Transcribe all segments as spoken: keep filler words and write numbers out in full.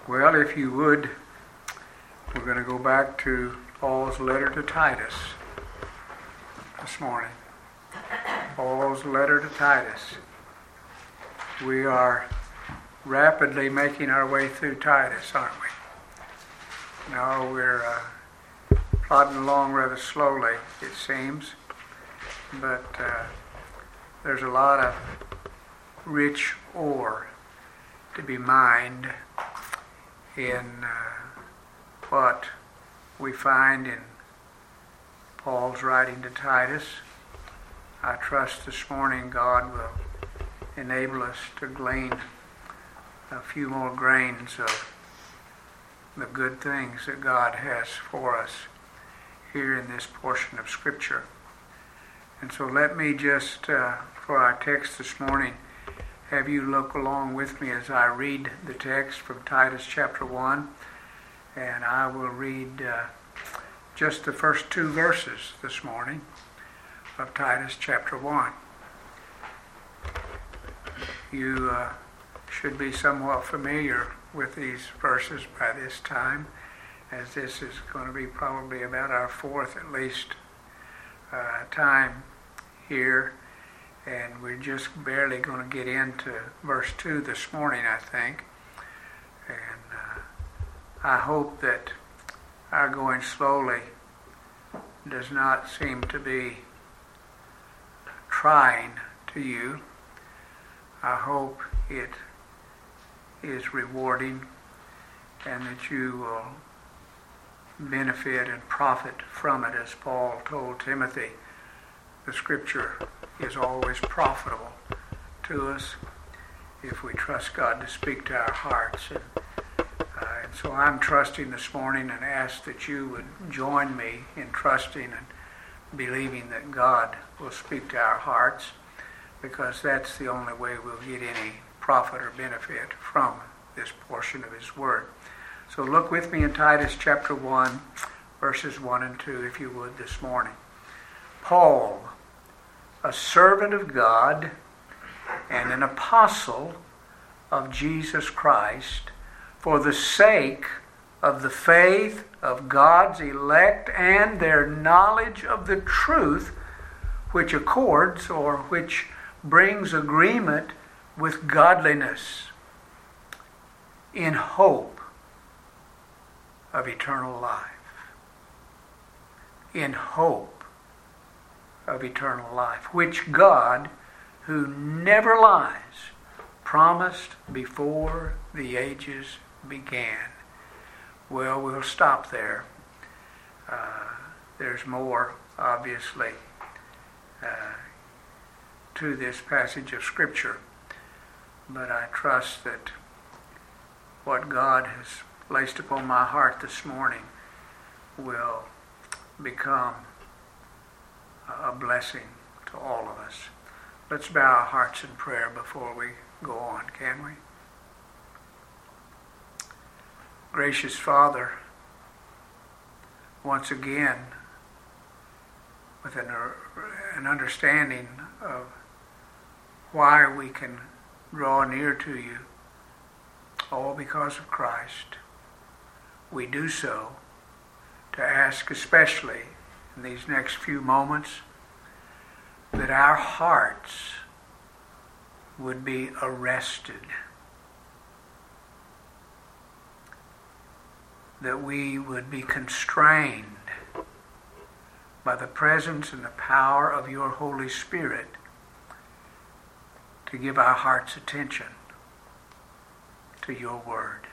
Well, if you would, we're going to go back to Paul's letter to Titus this morning. Paul's letter to Titus. We are rapidly making our way through Titus, aren't we? No, we're uh, plodding along rather slowly, it seems. But uh, there's a lot of rich ore to be mined in uh, what we find in Paul's writing to Titus. I trust this morning God will enable us to glean a few more grains of the good things that God has for us here in this portion of Scripture. And so let me just, uh, for our text this morning, have you look along with me as I read the text from Titus chapter one. And I will read uh, just the first two verses this morning of Titus chapter one. You uh, should be somewhat familiar with these verses by this time, as this is going to be probably about our fourth at least uh, time here. And we're just barely going to get into verse two this morning, I think. And uh, I hope that our going slowly does not seem to be trying to you. I hope it is rewarding and that you will benefit and profit from it, as Paul told Timothy. The Scripture is always profitable to us if we trust God to speak to our hearts. And, uh, and so I'm trusting this morning and ask that you would join me in trusting and believing that God will speak to our hearts, because that's the only way we'll get any profit or benefit from this portion of His Word. So look with me in Titus chapter one, verses one and two, if you would, this morning. Paul, a servant of God and an apostle of Jesus Christ, for the sake of the faith of God's elect and their knowledge of the truth which accords or which brings agreement with godliness, in hope of eternal life. In hope of eternal life, which God, who never lies, promised before the ages began. Well, we'll stop there. Uh, there's more, obviously, uh, to this passage of Scripture, but I trust that what God has placed upon my heart this morning will become a blessing to all of us. Let's bow our hearts in prayer before we go on, can we? Gracious Father, once again, with an, an understanding of why we can draw near to you, all because of Christ, we do so to ask especially in these next few moments that our hearts would be arrested, that we would be constrained by the presence and the power of your Holy Spirit to give our hearts attention to your word.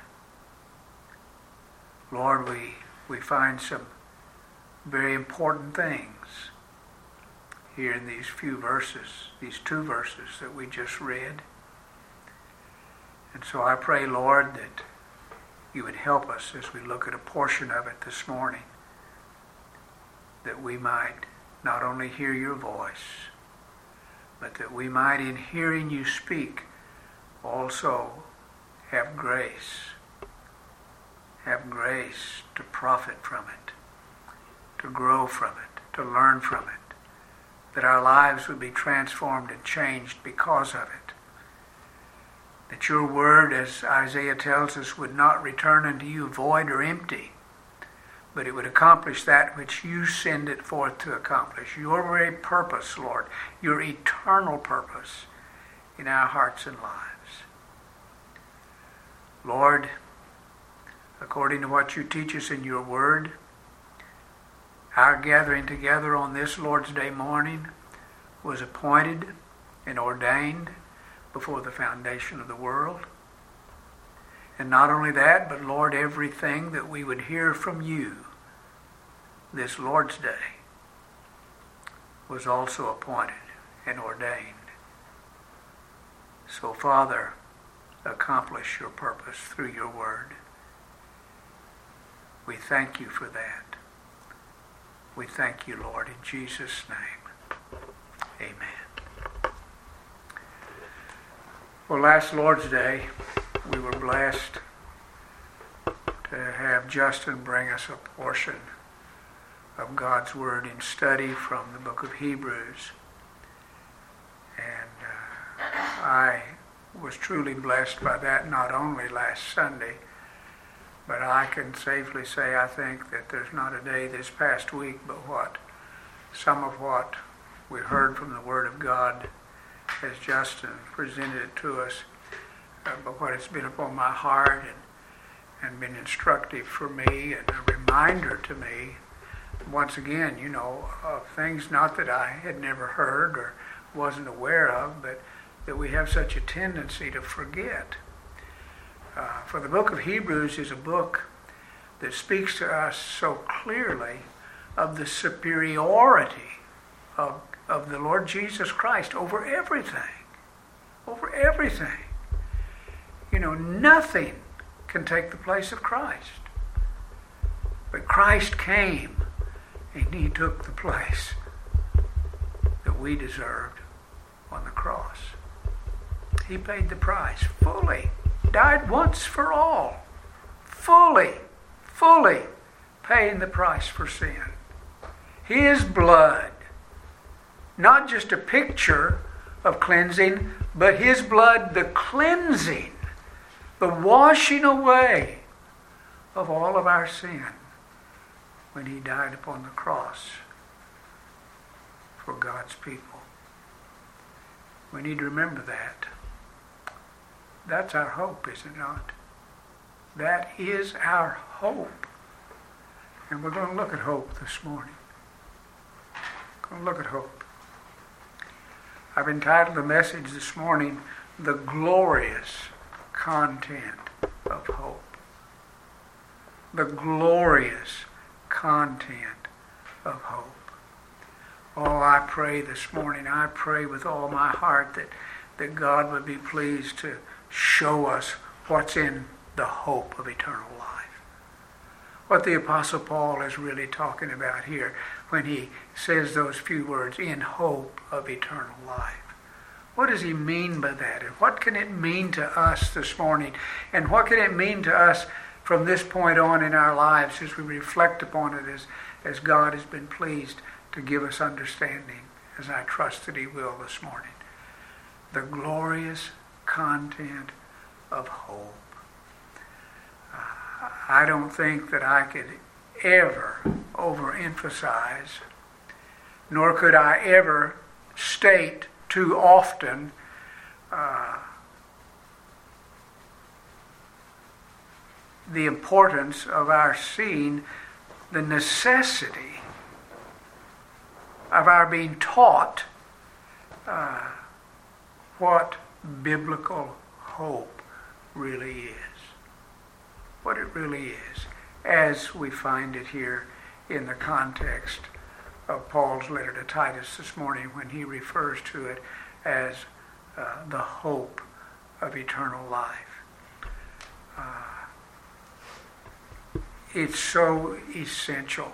Lord, we, we find some very important things here in these few verses, these two verses that we just read. And so I pray, Lord, that you would help us as we look at a portion of it this morning, that we might not only hear your voice, but that we might, in hearing you speak, also have grace, have grace to profit from it, to grow from it, to learn from it, that our lives would be transformed and changed because of it. that your word, as Isaiah tells us, would not return unto you void or empty, but it would accomplish that which you send it forth to accomplish. Your very purpose, Lord, your eternal purpose in our hearts and lives. Lord, according to what you teach us in your word, our gathering together on this Lord's Day morning was appointed and ordained before the foundation of the world. And not only that, but Lord, everything that we would hear from you this Lord's Day was also appointed and ordained. So, Father, accomplish your purpose through your word. We thank you for that. We thank you, Lord, in Jesus' name. Amen. Well, last Lord's Day, we were blessed to have Justin bring us a portion of God's Word in study from the book of Hebrews. And uh, I was truly blessed by that, not only last Sunday, but I can safely say I think that there's not a day this past week but what some of what we heard from the Word of God as Justin presented it to us, uh, but what it's been upon my heart and, and been instructive for me and a reminder to me, once again, you know, of things not that I had never heard or wasn't aware of, but that we have such a tendency to forget. Uh, for the book of Hebrews is a book that speaks to us so clearly of the superiority of, of the Lord Jesus Christ over everything. Over everything. You know, nothing can take the place of Christ. But Christ came and he took the place that we deserved on the cross. He paid the price fully. Died once for all. Fully, fully paying the price for sin. His blood, not just a picture of cleansing, but his blood, the cleansing, the washing away of all of our sin when he died upon the cross for God's people. We need to remember that. That's our hope, is it not? That is our hope. And we're going to look at hope this morning. We're going to look at hope. I've entitled the message this morning, The Glorious Content of Hope. The glorious content of hope. Oh, I pray this morning, I pray with all my heart that, that God would be pleased to show us what's in the hope of eternal life. What the Apostle Paul is really talking about here when he says those few words, in hope of eternal life. What does he mean by that? And what can it mean to us this morning? And what can it mean to us from this point on in our lives as we reflect upon it as, as God has been pleased to give us understanding, as I trust that he will this morning. The glorious content of hope. Uh, I don't think that I could ever overemphasize, nor could I ever state too often uh, the importance of our seeing the necessity of our being taught uh, what biblical hope really is. What it really is, as we find it here in the context of Paul's letter to Titus this morning when he refers to it as uh, the hope of eternal life. Uh, it's so essential.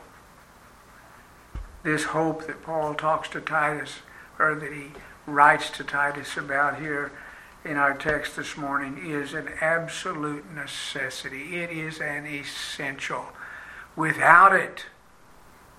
This hope that Paul talks to Titus, or that he writes to Titus about here in our text this morning, is an absolute necessity. It is an essential. Without it,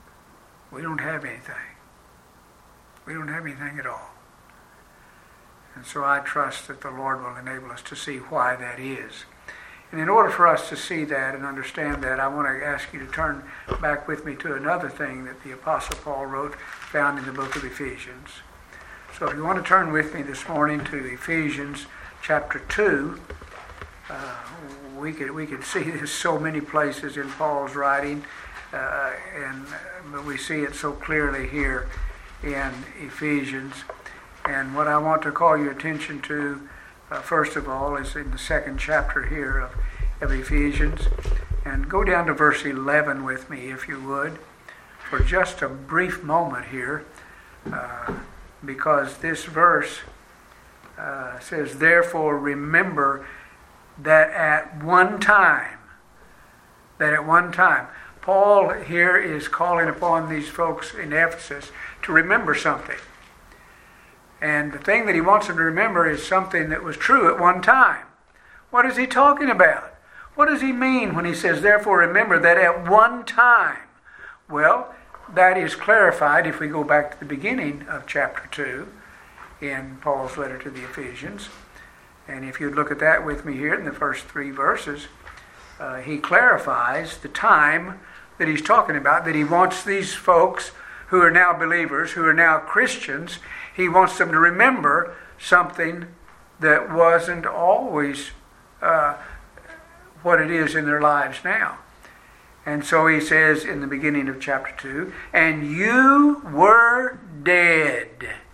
we don't have anything. We don't have anything at all. And so I trust that the Lord will enable us to see why that is. And in order for us to see that and understand that, I want to ask you to turn back with me to another thing that the Apostle Paul wrote, found in the book of Ephesians. So if you want to turn with me this morning to Ephesians chapter two, uh, we could we could see this so many places in Paul's writing, uh, and but we see it so clearly here in Ephesians. And what I want to call your attention to, uh, first of all, is in the second chapter here of, of Ephesians. And go down to verse eleven with me, if you would, for just a brief moment here, uh, because this verse uh, says, "Therefore remember that at one time, that at one time," Paul here is calling upon these folks in Ephesus to remember something. And the thing that he wants them to remember is something that was true at one time. What is he talking about? What does he mean when he says, "Therefore remember that at one time"? Well, that is clarified if we go back to the beginning of chapter two in Paul's letter to the Ephesians. And if you'd look at that with me here in the first three verses, uh, he clarifies the time that he's talking about, that he wants these folks who are now believers, who are now Christians, he wants them to remember something that wasn't always uh, what it is in their lives now. And so he says in the beginning of chapter two, "And you were dead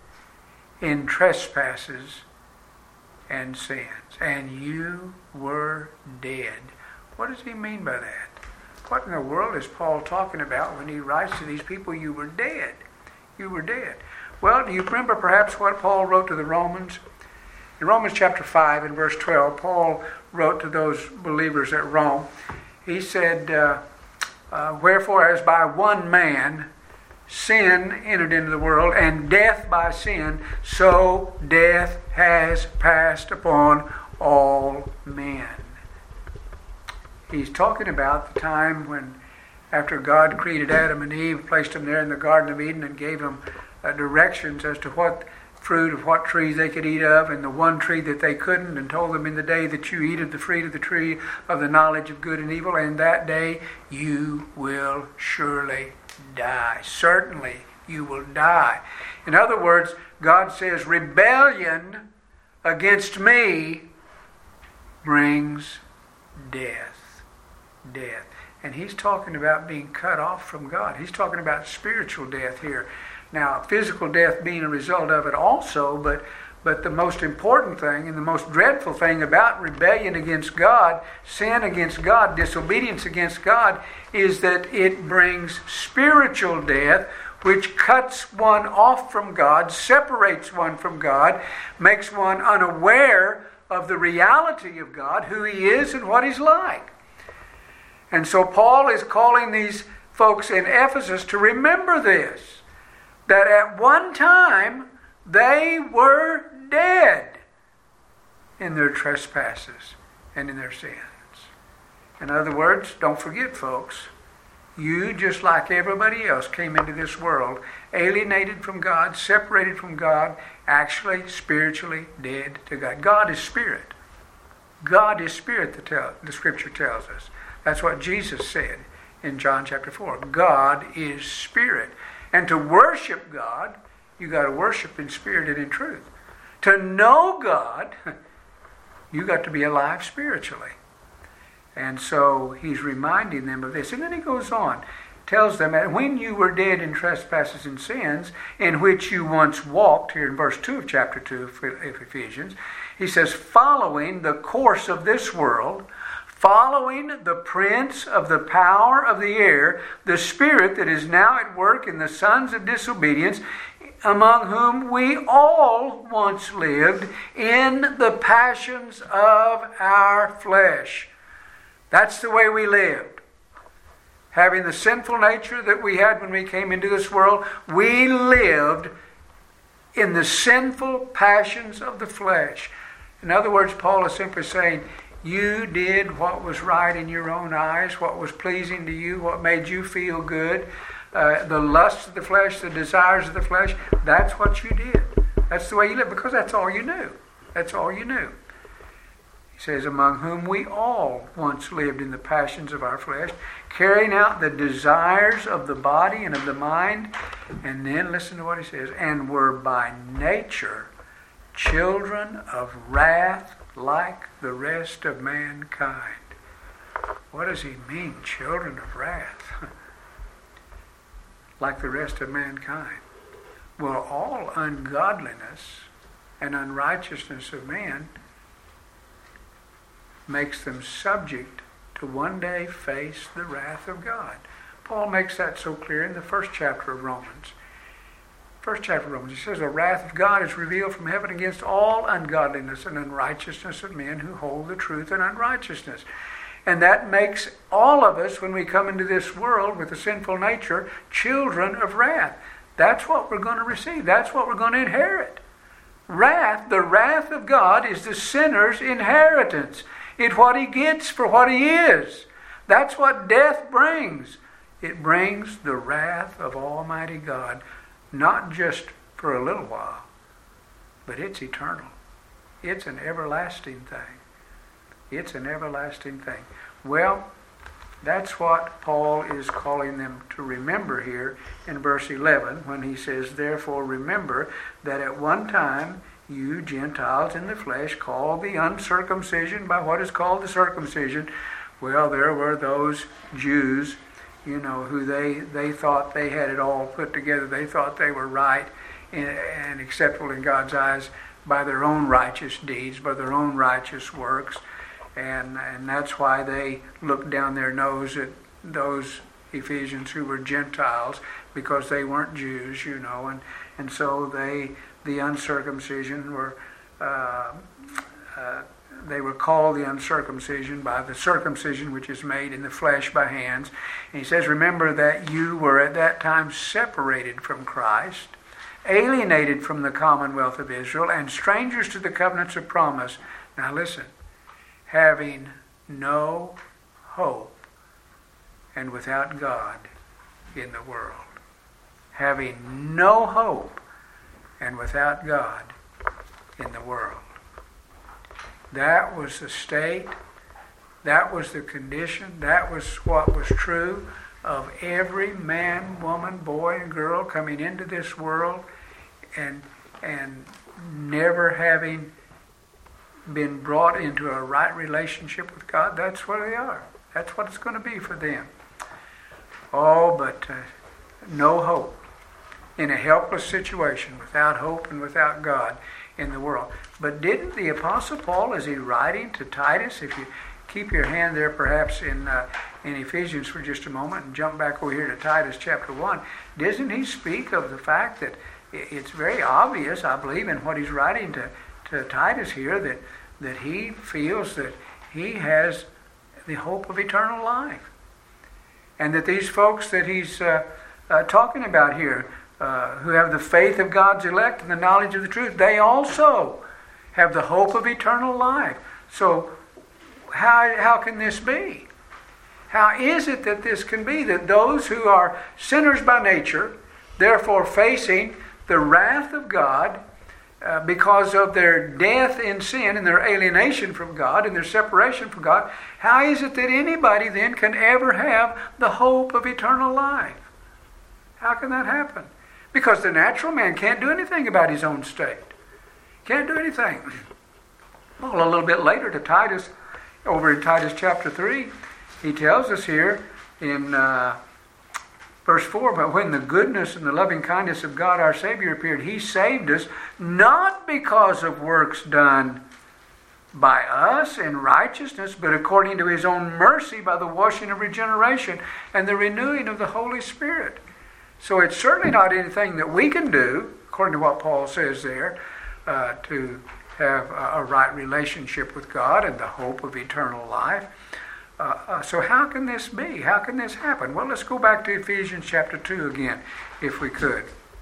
in trespasses and sins." And you were dead. What does he mean by that? What in the world is Paul talking about when he writes to these people, "You were dead"? You were dead. Well, do you remember perhaps what Paul wrote to the Romans? In Romans chapter five and verse twelve, Paul wrote to those believers at Rome. He said, uh, uh, "Wherefore as by one man sin entered into the world, and death by sin, so death has passed upon all men." He's talking about the time when, after God created Adam and Eve, placed them there in the Garden of Eden and gave them uh, directions as to what fruit of what trees they could eat of, and the one tree that they couldn't, and told them, "In the day that you eat of the fruit of the tree of the knowledge of good and evil, and that day you will surely die." Certainly you will die. In other words, God says, rebellion against me brings death. Death. And he's talking about being cut off from God. He's talking about spiritual death here. Now, physical death being a result of it also, but but the most important thing and the most dreadful thing about rebellion against God, sin against God, disobedience against God, is that it brings spiritual death, which cuts one off from God, separates one from God, makes one unaware of the reality of God, who He is and what He's like. And so Paul is calling these folks in Ephesus to remember this, that at one time they were dead in their trespasses and in their sins. In other words, don't forget, folks, you, just like everybody else, came into this world alienated from God, separated from God, actually spiritually dead to God. God is spirit. God is spirit, the, tell, the Scripture tells us. That's what Jesus said in John chapter four. God is spirit. And to worship God, you got to worship in spirit and in truth. To know God, you got to be alive spiritually. And so he's reminding them of this. And then he goes on, tells them that when you were dead in trespasses and sins, in which you once walked, here in verse two of chapter two of Ephesians, he says, following the course of this world, following the prince of the power of the air, the spirit that is now at work in the sons of disobedience, among whom we all once lived in the passions of our flesh. That's the way we lived. Having the sinful nature that we had when we came into this world, we lived in the sinful passions of the flesh. In other words, Paul is simply saying, you did what was right in your own eyes, what was pleasing to you, what made you feel good. Uh, the lusts of the flesh, the desires of the flesh, that's what you did. That's the way you live, because that's all you knew. That's all you knew. He says, among whom we all once lived in the passions of our flesh, carrying out the desires of the body and of the mind. And then listen to what he says, and were by nature children of wrath like the rest of mankind. What does he mean, children of wrath? Like the rest of mankind. Well, all ungodliness and unrighteousness of man makes them subject to one day face the wrath of God. Paul makes that so clear in the first chapter of Romans. First chapter of Romans, he says, the wrath of God is revealed from heaven against all ungodliness and unrighteousness of men who hold the truth in unrighteousness. And that makes all of us, when we come into this world with a sinful nature, children of wrath. That's what we're going to receive. That's what we're going to inherit. Wrath, the wrath of God, is the sinner's inheritance. It's what he gets for what he is. That's what death brings. It brings the wrath of Almighty God, not just for a little while, but it's eternal. It's an everlasting thing. It's an everlasting thing. Well, that's what Paul is calling them to remember here in verse eleven when he says, therefore remember that at one time you Gentiles in the flesh called the uncircumcision by what is called the circumcision. Well, there were those Jews, you know, who they, they thought they had it all put together. They thought they were right and, and acceptable in God's eyes by their own righteous deeds, by their own righteous works. And, and that's why they looked down their nose at those Ephesians who were Gentiles, because they weren't Jews, you know. And, and so they... the uncircumcision were uh, uh, they were called the uncircumcision by the circumcision which is made in the flesh by hands. And he says, remember that you were at that time separated from Christ, alienated from the commonwealth of Israel, and strangers to the covenants of promise. Now listen, having no hope and without God in the world. Having no hope and without God in the world. That was the state, that was the condition, that was what was true of every man, woman, boy, and girl coming into this world and, and never having been brought into a right relationship with God. That's where they are. That's what it's going to be for them. Oh, but uh, no hope. In a helpless situation, without hope and without God in the world. But didn't the Apostle Paul, as he writing to Titus, if you keep your hand there perhaps in uh, in Ephesians for just a moment and jump back over here to Titus chapter one, doesn't he speak of the fact that it's very obvious, I believe, in what he's writing to, to Titus here, that, that he feels that he has the hope of eternal life. And that these folks that he's uh, uh, talking about here, Uh, who have the faith of God's elect and the knowledge of the truth, they also have the hope of eternal life. So how, how can this be? How is it that this can be? That those who are sinners by nature, therefore facing the wrath of God uh, because of their death in sin and their alienation from God and their separation from God, how is it that anybody then can ever have the hope of eternal life? How can that happen? Because the natural man can't do anything about his own state. Can't do anything. Well, a little bit later to Titus, over in Titus chapter three, he tells us here in uh, verse four, but when the goodness and the loving kindness of God our Savior appeared, he saved us not because of works done by us in righteousness, but according to his own mercy by the washing of regeneration and the renewing of the Holy Spirit. So it's certainly not anything that we can do, according to what Paul says there, uh, to have a, a right relationship with God and the hope of eternal life. Uh, uh, so how can this be? How can this happen? Well, let's go back to Ephesians chapter two again, if we could.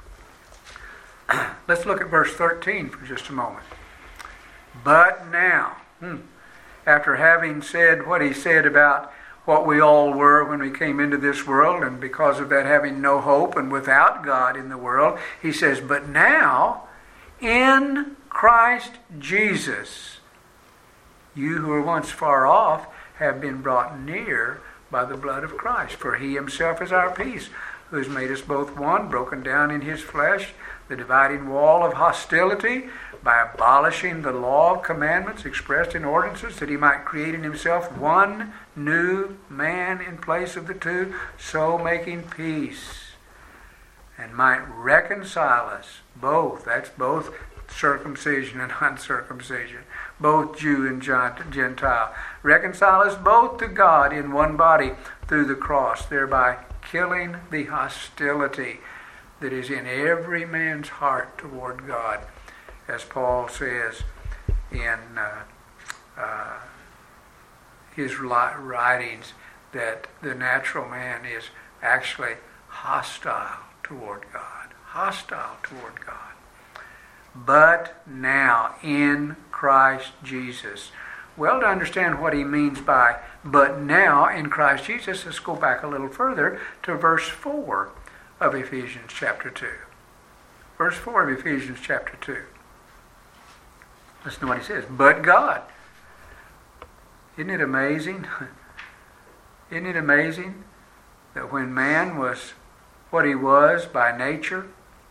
Let's look at verse thirteen for just a moment. But now, hmm, after having said what he said about what we all were when we came into this world, and because of that having no hope and without God in the world, he says, but now in Christ Jesus, you who were once far off have been brought near by the blood of Christ. For he himself is our peace, who has made us both one, broken down in his flesh the dividing wall of hostility, by abolishing the law of commandments expressed in ordinances, that he might create in himself one new man in place of the two, so making peace, and might reconcile us both. That's both circumcision and uncircumcision, both Jew and Gentile. Reconcile us both to God in one body through the cross, thereby killing the hostility that is in every man's heart toward God. As Paul says in uh, uh, his writings, that the natural man is actually hostile toward God. Hostile toward God. But now in Christ Jesus. Well, to understand what he means by but now in Christ Jesus, let's go back a little further to verse four of Ephesians chapter two. Verse four of Ephesians chapter two. Listen to what he says. But God. Isn't it amazing? Isn't it amazing that when man was what he was by nature,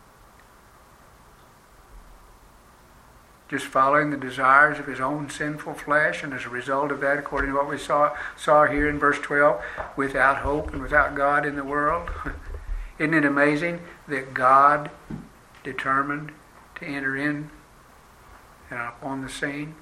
just following the desires of his own sinful flesh, and as a result of that, according to what we saw saw here in verse twelve, without hope and without God in the world, isn't it amazing that God determined to enter in and upon the scene?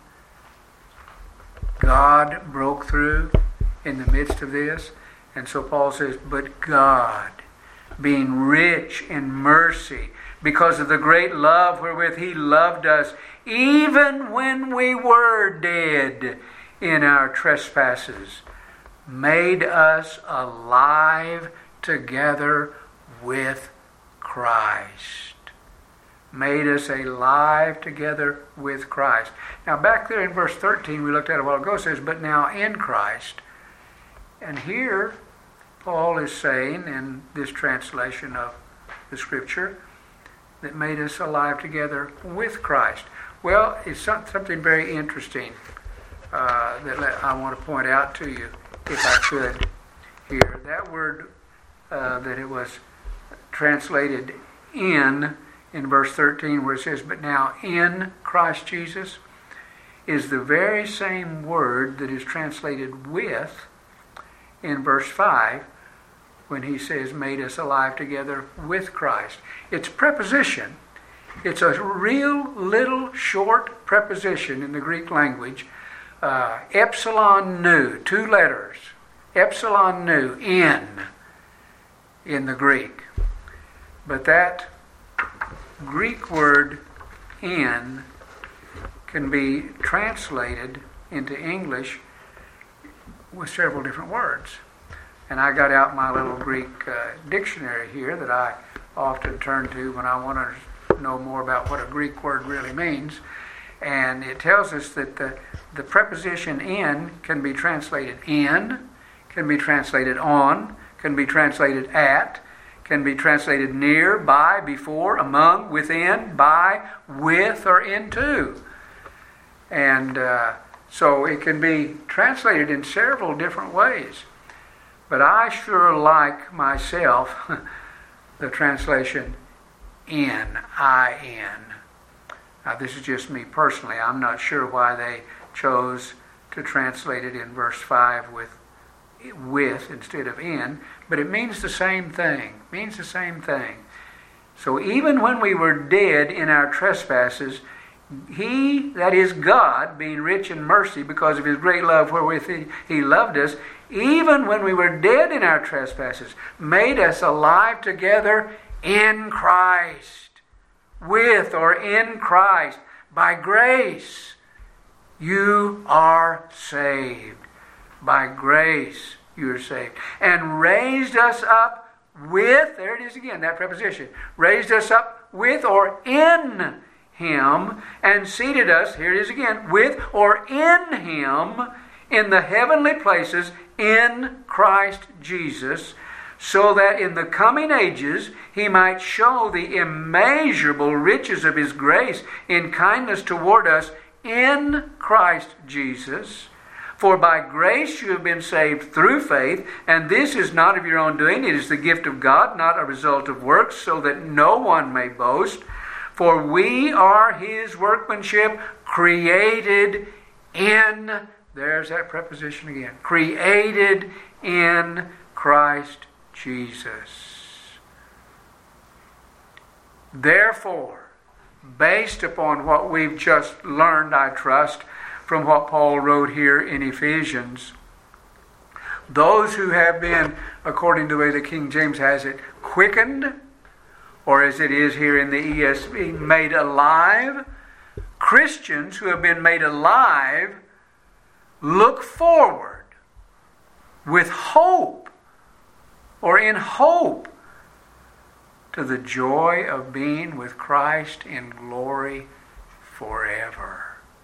God broke through in the midst of this. And so Paul says, but God, being rich in mercy, because of the great love wherewith he loved us, even when we were dead in our trespasses, made us alive together with Christ. Made us alive together with Christ. Now back there in verse thirteen we looked at a while ago, it says, but now in Christ. And here Paul is saying in this translation of the Scripture that made us alive together with Christ. Well, it's something very interesting uh, that I want to point out to you, if I could, here. That word uh, that it was translated in, in verse thirteen, where it says, but now in Christ Jesus, is the very same word that is translated with in verse five, when he says, made us alive together with Christ. It's preposition. It's a real little short preposition in the Greek language. Uh, epsilon nu, two letters. Epsilon nu, in, in the Greek. But that Greek word in can be translated into English with several different words. And I got out my little Greek uh, dictionary here that I often turn to when I want to know more about what a Greek word really means. And it tells us that the, the preposition in can be translated in, can be translated on, can be translated at, can be translated near, by, before, among, within, by, with, or into. And uh, so it can be translated in several different ways. But I sure like myself the translation in, I N. Now this is just me personally. I'm not sure why they chose to translate it in verse five with with instead of in, but it means the same thing. It means the same thing. So even when we were dead in our trespasses, He, that is God, being rich in mercy because of His great love wherewith He, he loved us, even when we were dead in our trespasses, made us alive together in Christ. With or in Christ. By grace, you are saved. By grace, you are saved. And raised us up with, there it is again, that preposition. Raised us up with or in Him, and seated us, here it is again, with or in Him, in the heavenly places in Christ Jesus, so that in the coming ages he might show the immeasurable riches of his grace in kindness toward us in Christ Jesus. For by grace you have been saved through faith, and this is not of your own doing, it is the gift of God, not a result of works, so that no one may boast. For we are his workmanship, created in, there's that preposition again, created in Christ Jesus. Therefore, based upon what we've just learned, I trust, from what Paul wrote here in Ephesians, those who have been, according to the way the King James has it, quickened, or as it is here in the E S V, made alive, Christians who have been made alive look forward with hope, or in hope, to the joy of being with Christ in glory forever.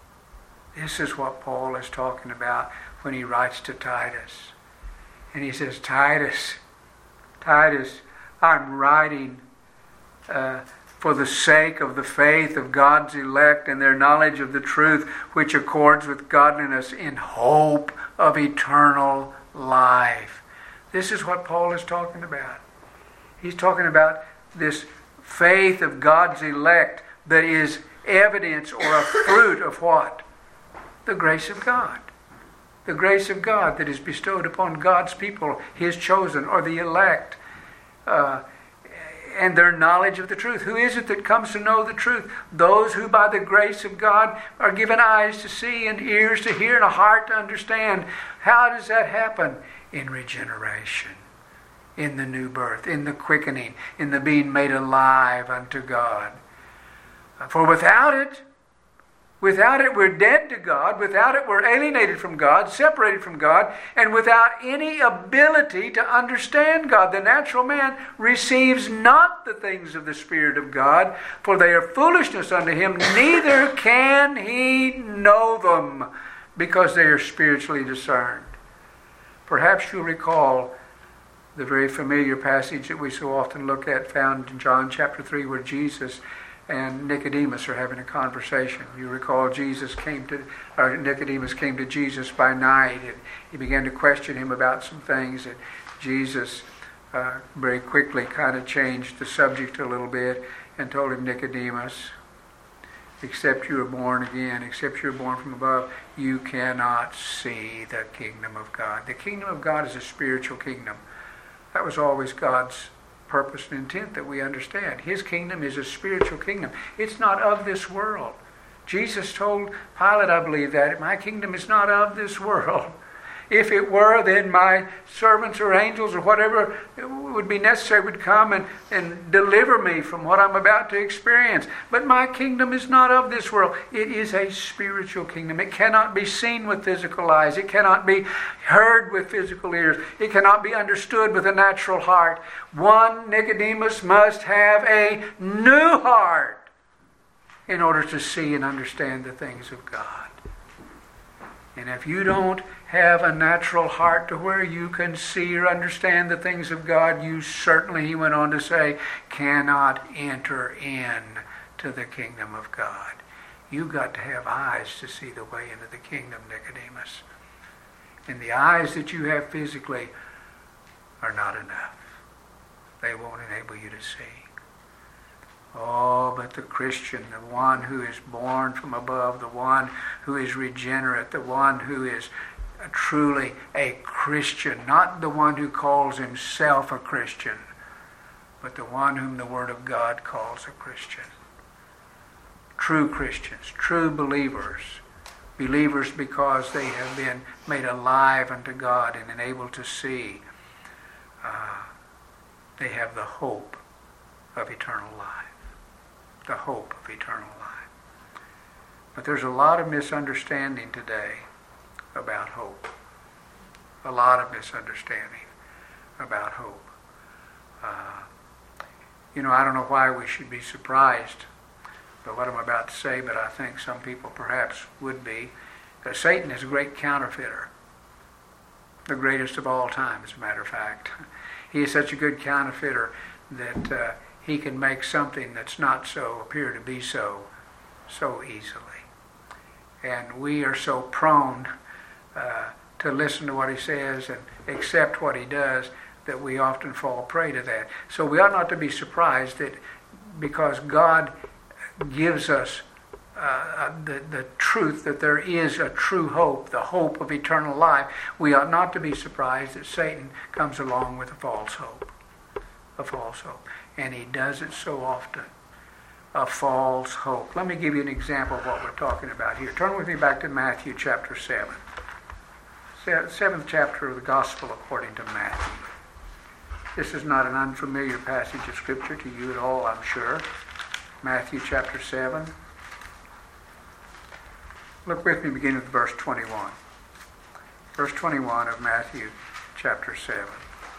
This is what Paul is talking about when he writes to Titus. And he says, Titus, Titus, I'm writing uh, for the sake of the faith of God's elect and their knowledge of the truth, which accords with godliness, in hope of eternal life. This is what Paul is talking about. He's talking about this faith of God's elect that is evidence or a fruit of what? The grace of God. The grace of God that is bestowed upon God's people, his chosen, or the elect, uh, and their knowledge of the truth. Who is it that comes to know the truth? Those who by the grace of God are given eyes to see and ears to hear and a heart to understand. How does that happen? In regeneration, in the new birth, in the quickening, in the being made alive unto God. For without it, Without it, we're dead to God. Without it, we're alienated from God, separated from God, and without any ability to understand God. The natural man receives not the things of the Spirit of God, for they are foolishness unto him, neither can he know them, because they are spiritually discerned. Perhaps you'll recall the very familiar passage that we so often look at, found in John chapter three, where Jesus and Nicodemus are having a conversation. You recall Jesus came to, or Nicodemus came to Jesus by night, and he began to question him about some things. And Jesus uh, very quickly kind of changed the subject a little bit and told him, Nicodemus, except you are born again, except you are born from above, you cannot see the kingdom of God. The kingdom of God is a spiritual kingdom. That was always God's purpose and intent, that we understand. His kingdom is a spiritual kingdom. It's not of this world. Jesus told Pilate, I believe, that my kingdom is not of this world. If it were, then my servants or angels or whatever would be necessary would come and, and deliver me from what I'm about to experience. But my kingdom is not of this world. It is a spiritual kingdom. It cannot be seen with physical eyes. It cannot be heard with physical ears. It cannot be understood with a natural heart. One, Nicodemus must have a new heart in order to see and understand the things of God. And if you don't have a natural heart to where you can see or understand the things of God, you certainly, he went on to say, cannot enter in to the kingdom of God. You've got to have eyes to see the way into the kingdom, Nicodemus. And the eyes that you have physically are not enough. They won't enable you to see. Oh, but the Christian, the one who is born from above, the one who is regenerate, the one who is truly a Christian, not the one who calls himself a Christian, but the one whom the Word of God calls a Christian. True Christians, true believers, believers because they have been made alive unto God and enabled to see. Uh, they have the hope of eternal life. The hope of eternal life. But there's a lot of misunderstanding today about hope. A lot of misunderstanding about hope. Uh, you know, I don't know why we should be surprised by what I'm about to say, but I think some people perhaps would be. That Satan is a great counterfeiter. The greatest of all time, as a matter of fact. He is such a good counterfeiter that uh, he can make something that's not so appear to be so, so easily. And we are so prone uh, to listen to what he says and accept what he does that we often fall prey to that. So we ought not to be surprised that because God gives us uh, the, the truth that there is a true hope, the hope of eternal life, we ought not to be surprised that Satan comes along with a false hope. A false hope. And he does it so often. A false hope. Let me give you an example of what we're talking about here. Turn with me back to Matthew chapter seven. Seventh chapter of the Gospel according to Matthew. This is not an unfamiliar passage of Scripture to you at all, I'm sure. Matthew chapter seven. Look with me, beginning with verse twenty-one. Verse twenty-one of Matthew chapter seven.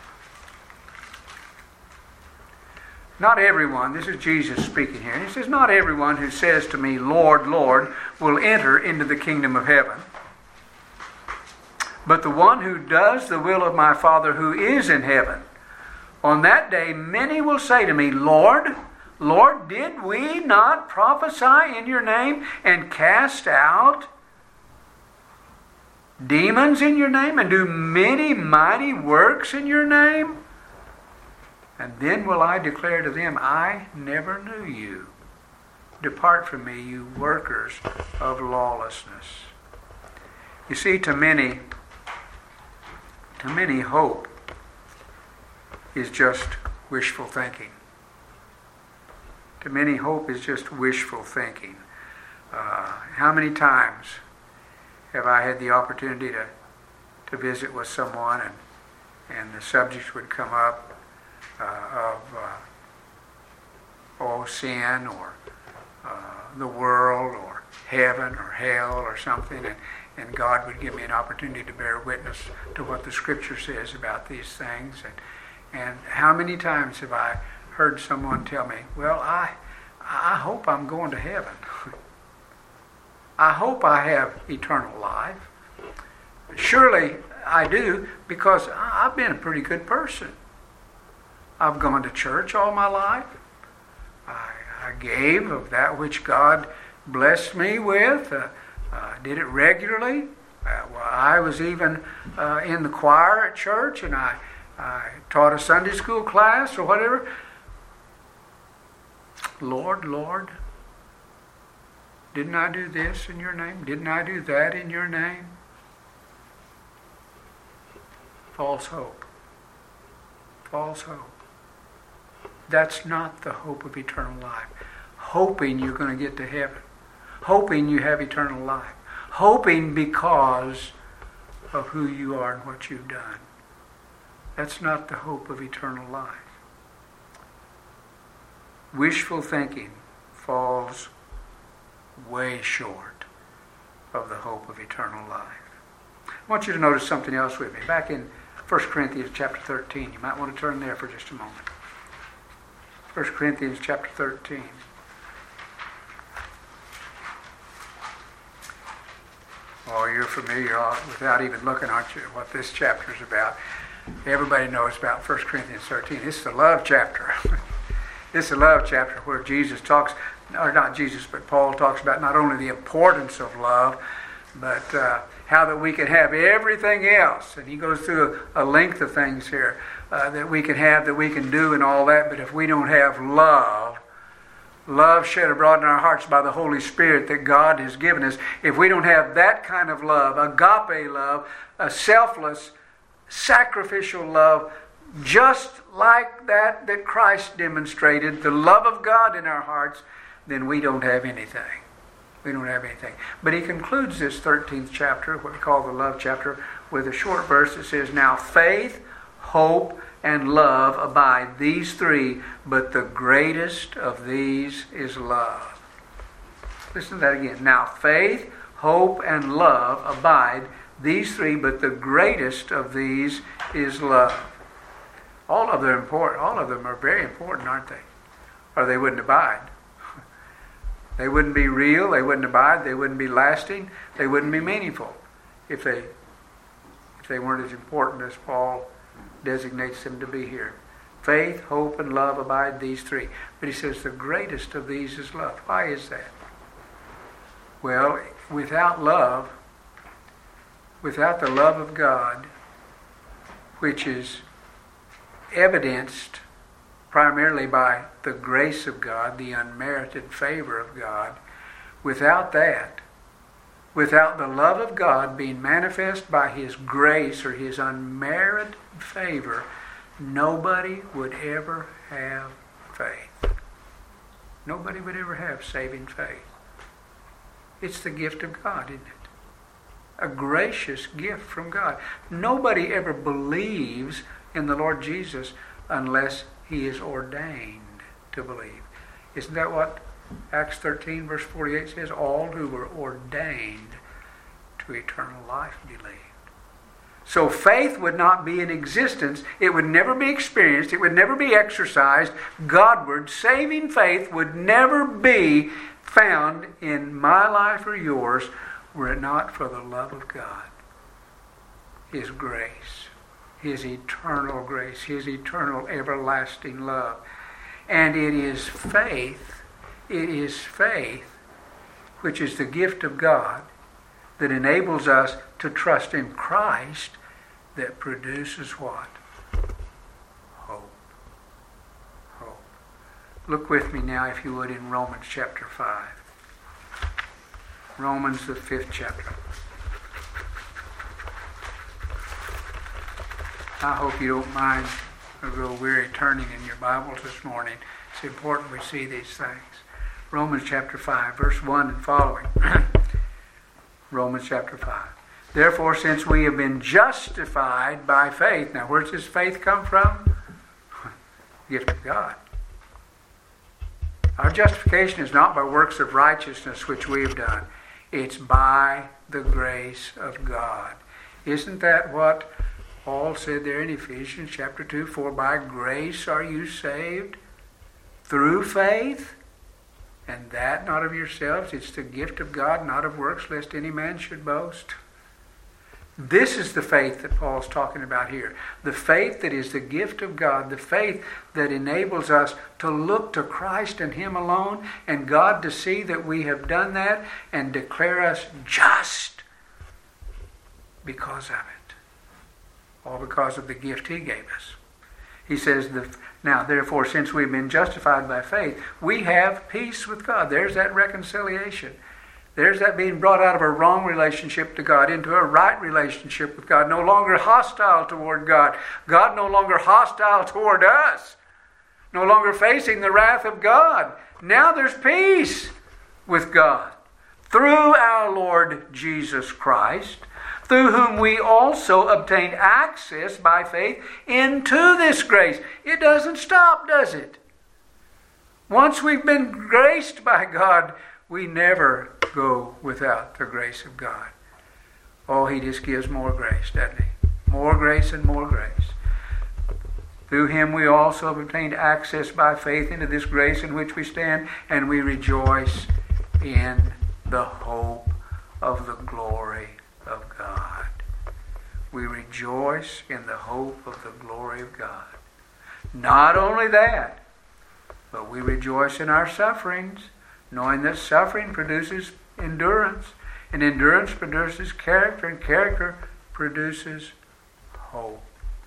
Not everyone, this is Jesus speaking here, and he says, not everyone who says to me, Lord, Lord, will enter into the kingdom of heaven, but the one who does the will of my Father who is in heaven. On that day many will say to me, Lord, Lord, did we not prophesy in your name and cast out demons in your name and do many mighty works in your name? And then will I declare to them, I never knew you. Depart from me, you workers of lawlessness. You see, to many, to many, hope is just wishful thinking. To many, hope is just wishful thinking. Uh, how many times have I had the opportunity to, to visit with someone and, and the subject would come up uh, of uh, oh, sin or uh, the world or heaven or hell or something, and, and God would give me an opportunity to bear witness to what the Scripture says about these things. And And how many times have I heard someone tell me, well, I I hope I'm going to heaven. I hope I have eternal life. Surely I do, because I've been a pretty good person. I've gone to church all my life. I, I gave of that which God blessed me with. Uh, I did it regularly. Uh, well, I was even uh, in the choir at church, and I I taught a Sunday school class or whatever. Lord, Lord, didn't I do this in your name? Didn't I do that in your name? False hope. False hope. That's not the hope of eternal life. Hoping you're going to get to heaven. Hoping you have eternal life. Hoping because of who you are and what you've done. That's not the hope of eternal life. Wishful thinking falls way short of the hope of eternal life. I want you to notice something else with me. Back in First Corinthians chapter thirteen. You might want to turn there for just a moment. First Corinthians chapter thirteen. Oh, you're familiar without even looking, aren't you, what this chapter is about. Everybody knows about First Corinthians thirteen. This is the love chapter. This is the love chapter where Jesus talks, or not Jesus, but Paul talks about not only the importance of love, but uh, how that we can have everything else. And he goes through a, a length of things here uh, that we can have, that we can do and all that. But if we don't have love, love shed abroad in our hearts by the Holy Spirit that God has given us, if we don't have that kind of love, agape love, a selfless, sacrificial love, just like that that Christ demonstrated, the love of God in our hearts, then we don't have anything. We don't have anything. But he concludes this thirteenth chapter, what we call the love chapter, with a short verse that says, now faith, hope, and love abide, these three, but the greatest of these is love. Listen to that again. Now faith, hope, and love abide, these three, but the greatest of these is love. All of them are important. All of them are very important, aren't they? Or they wouldn't abide. They wouldn't be real. They wouldn't abide. They wouldn't be lasting. They wouldn't be meaningful if they if they weren't as important as Paul designates them to be here. Faith, hope, and love abide, these three. But he says the greatest of these is love. Why is that? Well, without love, without the love of God, which is evidenced primarily by the grace of God, the unmerited favor of God, without that, without the love of God being manifest by His grace or His unmerited favor, nobody would ever have faith. Nobody would ever have saving faith. It's the gift of God, isn't it? A gracious gift from God. Nobody ever believes in the Lord Jesus unless he is ordained to believe. Isn't that what Acts thirteen verse forty-eight says? All who were ordained to eternal life believed. So faith would not be in existence. It would never be experienced. It would never be exercised. Godward, saving faith would never be found in my life or yours were it not for the love of God. His grace. His eternal grace. His eternal everlasting love. And it is faith, it is faith, which is the gift of God, that enables us to trust in Christ, that produces what? Hope. Hope. Look with me now, if you would, in Romans chapter five. Romans, the fifth chapter. I hope you don't mind a real weary turning in your Bibles this morning. It's important we see these things. Romans chapter five, verse one and following. Romans chapter five. Therefore, since we have been justified by faith. Now, where does this faith come from? Gift of God. Our justification is not by works of righteousness which we have done. It's by the grace of God. Isn't that what Paul said there in Ephesians chapter two? For by grace are you saved through faith, and that not of yourselves. It's the gift of God, not of works, lest any man should boast. This is the faith that Paul's talking about here. The faith that is the gift of God. The faith that enables us to look to Christ and Him alone, and God to see that we have done that and declare us just because of it. All because of the gift He gave us. He says, now therefore, since we've been justified by faith, we have peace with God. There's that reconciliation. There's that being brought out of a wrong relationship to God into a right relationship with God. No longer hostile toward God. God no longer hostile toward us. No longer facing the wrath of God. Now there's peace with God. Through our Lord Jesus Christ, through whom we also obtained access by faith into this grace. It doesn't stop, does it? Once we've been graced by God, we never go without the grace of God. Oh, He just gives more grace, doesn't He? More grace and more grace. Through Him we also have obtained access by faith into this grace in which we stand, and we rejoice in the hope of the glory of God. We rejoice in the hope of the glory of God. Not only that, but we rejoice in our sufferings, knowing that suffering produces endurance, and endurance produces character, and character produces hope.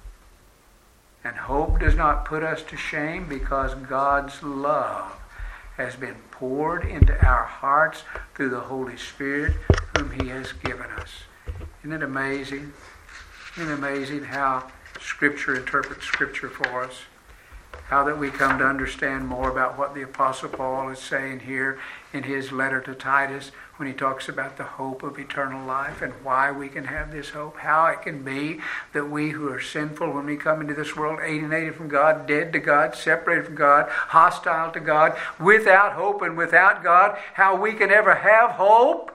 And hope does not put us to shame, because God's love has been poured into our hearts through the Holy Spirit whom He has given us. Isn't it amazing? Isn't it amazing how Scripture interprets Scripture for us? How that we come to understand more about what the Apostle Paul is saying here in his letter to Titus when he talks about the hope of eternal life and why we can have this hope. How it can be that we who are sinful when we come into this world, alienated from God, dead to God, separated from God, hostile to God, without hope and without God, how we can ever have hope.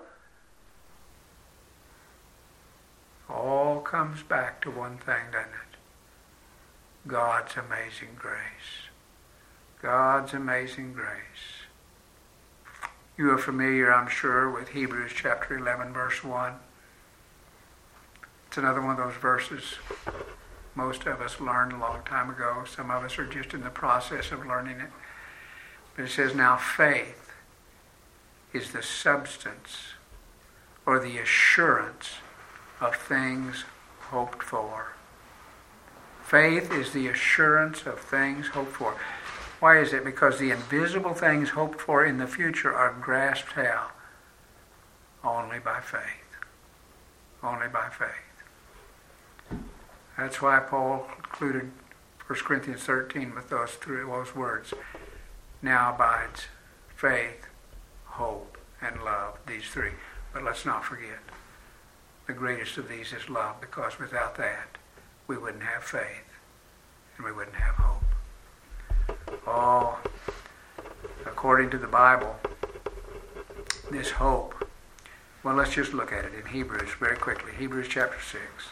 All comes back to one thing, doesn't it? God's amazing grace. God's amazing grace. You are familiar, I'm sure, with Hebrews chapter eleven, verse one. It's another one of those verses Most of us learned a long time ago. Some of us are just in the process of learning it. But it says, now faith is the substance or the assurance of things hoped for. Faith is the assurance of things hoped for. Why is it? Because the invisible things hoped for in the future are grasped how? Only by faith. Only by faith. That's why Paul concluded First Corinthians thirteen with those three those words. Now abides faith, hope, and love, these three. But let's not forget, the greatest of these is love, because without that, we wouldn't have faith, and we wouldn't have hope. Oh, according to the Bible, this hope, well, let's just look at it in Hebrews very quickly. Hebrews chapter six.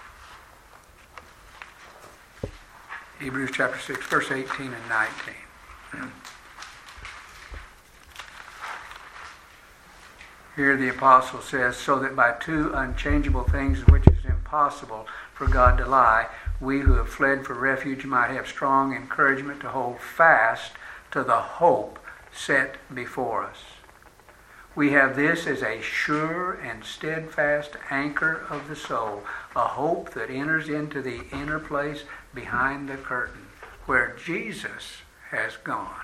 Hebrews chapter six, verse eighteen and nineteen. Here the apostle says, so that by two unchangeable things which is impossible for God to lie, we who have fled for refuge might have strong encouragement to hold fast to the hope set before us. We have this as a sure and steadfast anchor of the soul, a hope that enters into the inner place behind the curtain, where Jesus has gone.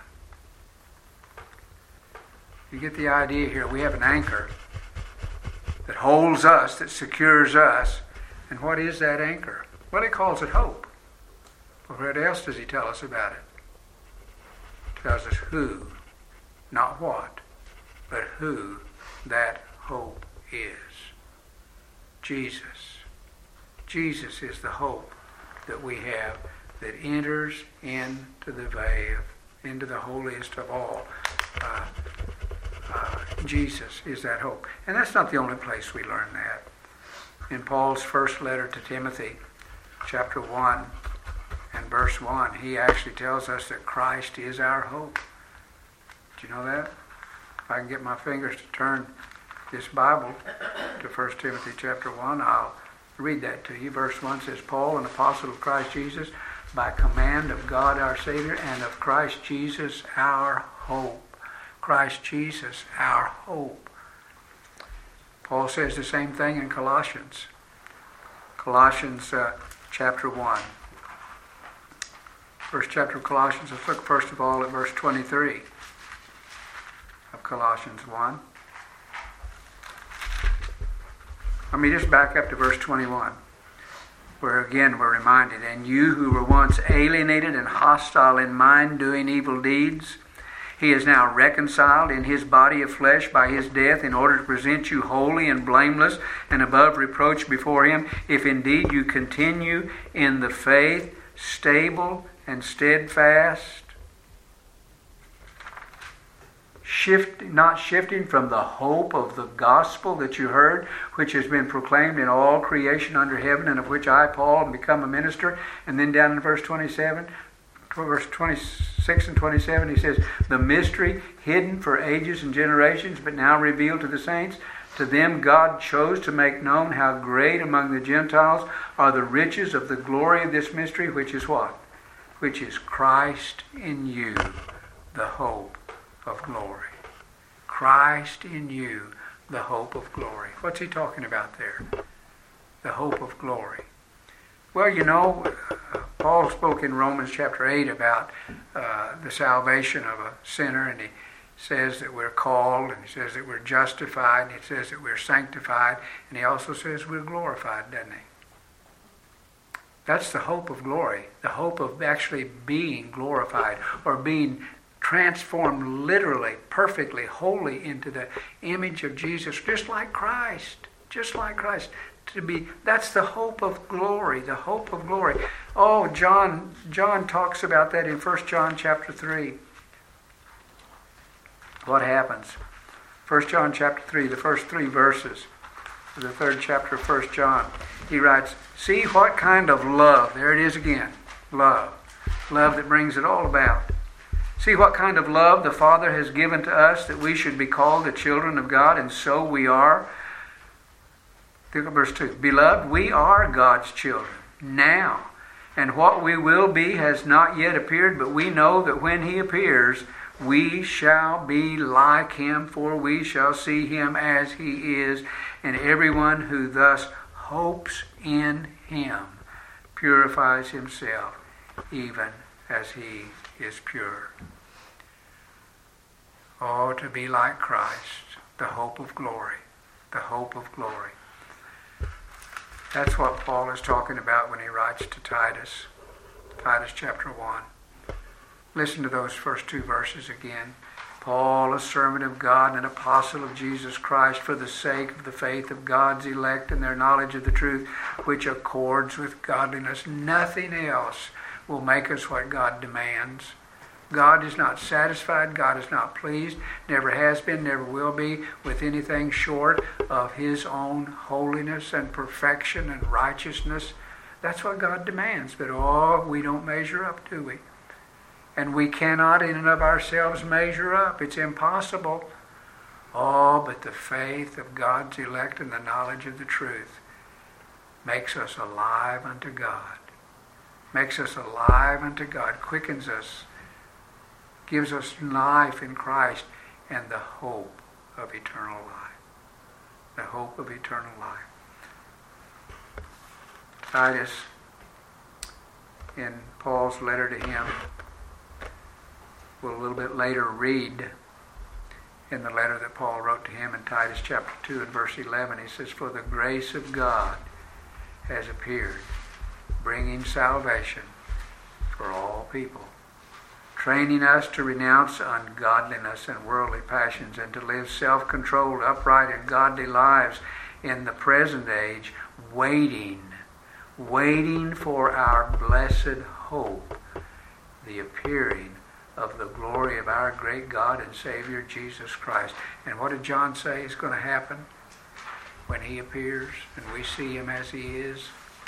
You get the idea here. We have an anchor that holds us, that secures us. And what is that anchor? Well, he calls it hope. But what else does he tell us about it? He tells us who, not what, but who that hope is. Jesus. Jesus is the hope that we have that enters into the veil, into the holiest of all. Uh, uh, Jesus is that hope. And that's not the only place we learn that. In Paul's first letter to Timothy, chapter one and verse one, he actually tells us that Christ is our hope. Do you know that? If I can get my fingers to turn this Bible to First Timothy chapter one, I'll read that to you. Verse one says, Paul, an apostle of Christ Jesus, by command of God our Savior, and of Christ Jesus our hope. Christ Jesus our hope. Paul says the same thing in Colossians. Colossians uh, chapter one. First chapter of Colossians. Let's look first of all at verse twenty-three of Colossians one. Let me just back up to verse twenty-one, where again we're reminded, and you who were once alienated and hostile in mind, doing evil deeds, he is now reconciled in his body of flesh by his death, in order to present you holy and blameless and above reproach before him, if indeed you continue in the faith, stable and steadfast, shift, not shifting from the hope of the gospel that you heard, which has been proclaimed in all creation under heaven, and of which I, Paul, am become a minister. And then down in verse twenty-seven, verse twenty-six and twenty-seven, he says, the mystery hidden for ages and generations, but now revealed to the saints. To them God chose to make known how great among the Gentiles are the riches of the glory of this mystery, which is what? Which is Christ in you, the hope of glory. Christ in you, the hope of glory. What's he talking about there? The hope of glory. Well, you know, Paul spoke in Romans chapter eight about uh, the salvation of a sinner, and he says that we're called, and he says that we're justified, and he says that we're sanctified, and he also says we're glorified, doesn't he? That's the hope of glory, the hope of actually being glorified, or being transformed literally, perfectly, wholly into the image of Jesus, just like Christ, just like Christ. To be, that's the hope of glory, the hope of glory. Oh, John, John talks about that in First John chapter three. What happens? First John chapter three, the first three verses of the third chapter of First John. He writes, see what kind of love, there it is again, love, love that brings it all about. See what kind of love the Father has given to us, that we should be called the children of God, and so we are. Look at verse two. Beloved, we are God's children now, And what we will be has not yet appeared, but we know that when he appears, we shall be like him, for we shall see him as he is. And everyone who thus hopes in him purifies himself, even as he is pure. Oh, to be like Christ, the hope of glory, the hope of glory. That's what Paul is talking about when he writes to Titus, Titus chapter one. Listen to those first two verses again. Paul, a servant of God and an apostle of Jesus Christ, for the sake of the faith of God's elect and their knowledge of the truth, which accords with godliness. Nothing else will make us what God demands. God is not satisfied, God is not pleased, never has been, never will be, with anything short of his own holiness and perfection and righteousness. That's what God demands, but oh, we don't measure up, do we? And we cannot in and of ourselves measure up. It's impossible. Oh, but the faith of God's elect and the knowledge of the truth makes us alive unto God. Makes us alive unto God, quickens us, gives us life in Christ and the hope of eternal life. The hope of eternal life. Titus, in Paul's letter to him, we'll a little bit later read in the letter that Paul wrote to him in Titus chapter two and verse eleven. He says, "For the grace of God has appeared, bringing salvation for all people, training us to renounce ungodliness and worldly passions, and to live self-controlled, upright, and godly lives in the present age, waiting, waiting for our blessed hope, the appearing of the glory of our great God and Savior, Jesus Christ." And what did John say is going to happen when he appears and we see him as he is?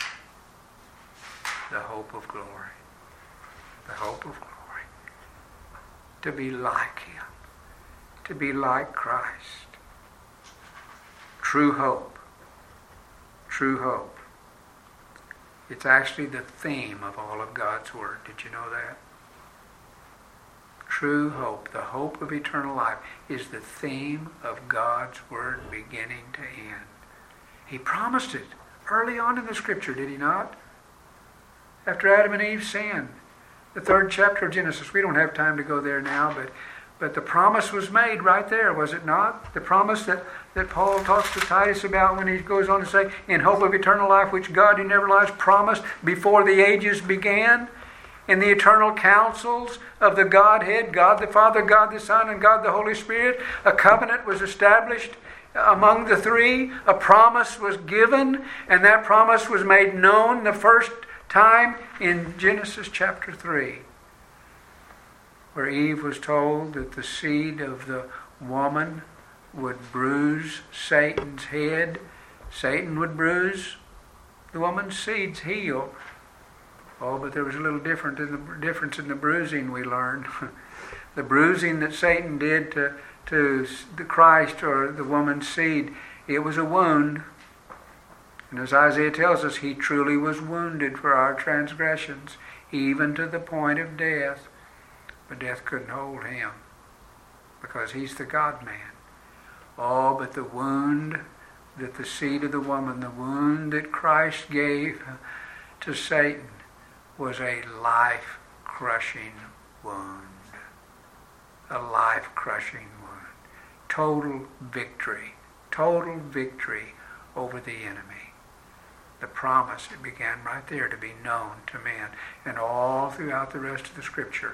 The hope of glory. The hope of glory. To be like him. To be like Christ. True hope. True hope. It's actually the theme of all of God's Word. Did you know that? True hope, the hope of eternal life, is the theme of God's Word beginning to end. He promised it early on in the Scripture, did he not? After Adam and Eve sinned. The third chapter of Genesis. We don't have time to go there now, but but the promise was made right there, was it not? The promise that, that Paul talks to Titus about when he goes on to say, "In hope of eternal life, which God who never lies promised before the ages began, in the eternal counsels of the Godhead, God the Father, God the Son, and God the Holy Spirit, a covenant was established among the three, a promise was given, and that promise was made known the first time in Genesis chapter three, where Eve was told that the seed of the woman would bruise Satan's head. Satan would bruise the woman's seed's heel. Oh, but there was a little different in the difference in the bruising we learned. The bruising that Satan did to, to the Christ or the woman's seed, it was a wound. And as Isaiah tells us, he truly was wounded for our transgressions, even to the point of death. But death couldn't hold him, because he's the God-man. Oh, but the wound that the seed of the woman, the wound that Christ gave to Satan, was a life-crushing wound. A life-crushing wound. Total victory. Total victory over the enemy. The promise, it began right there to be known to men. And all throughout the rest of the Scripture,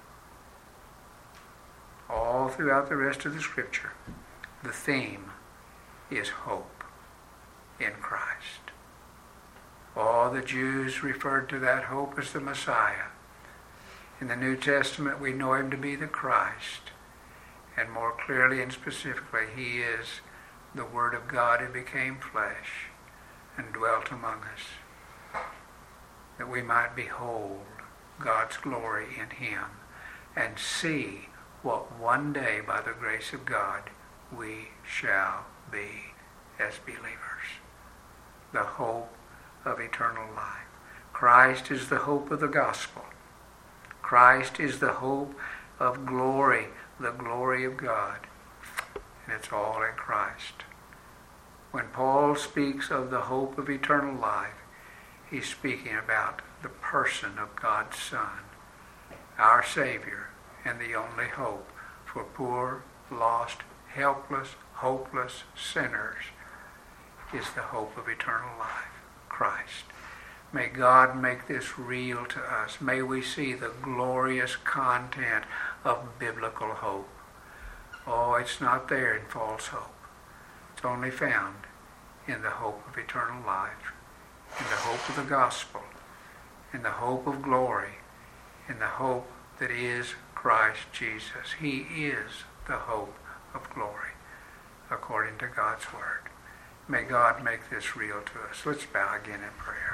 all throughout the rest of the Scripture, the theme is hope in Christ. All the Jews referred to that hope as the Messiah. In the New Testament, we know him to be the Christ. And more clearly and specifically, he is the Word of God who became flesh and dwelt among us, that we might behold God's glory in him and see what one day, by the grace of God, we shall be as believers. The hope of eternal life. Christ is the hope of the gospel. Christ is the hope of glory, the glory of God. And it's all in Christ. When Paul speaks of the hope of eternal life, he's speaking about the person of God's Son, our Savior, and the only hope for poor, lost, helpless, hopeless sinners is the hope of eternal life, Christ. May God make this real to us. May we see the glorious content of biblical hope. Oh, it's not there in false hope. It's only found in the hope of eternal life, in the hope of the gospel, in the hope of glory, in the hope that is Christ Jesus. He is the hope of glory, according to God's word. May God make this real to us. Let's bow again in prayer.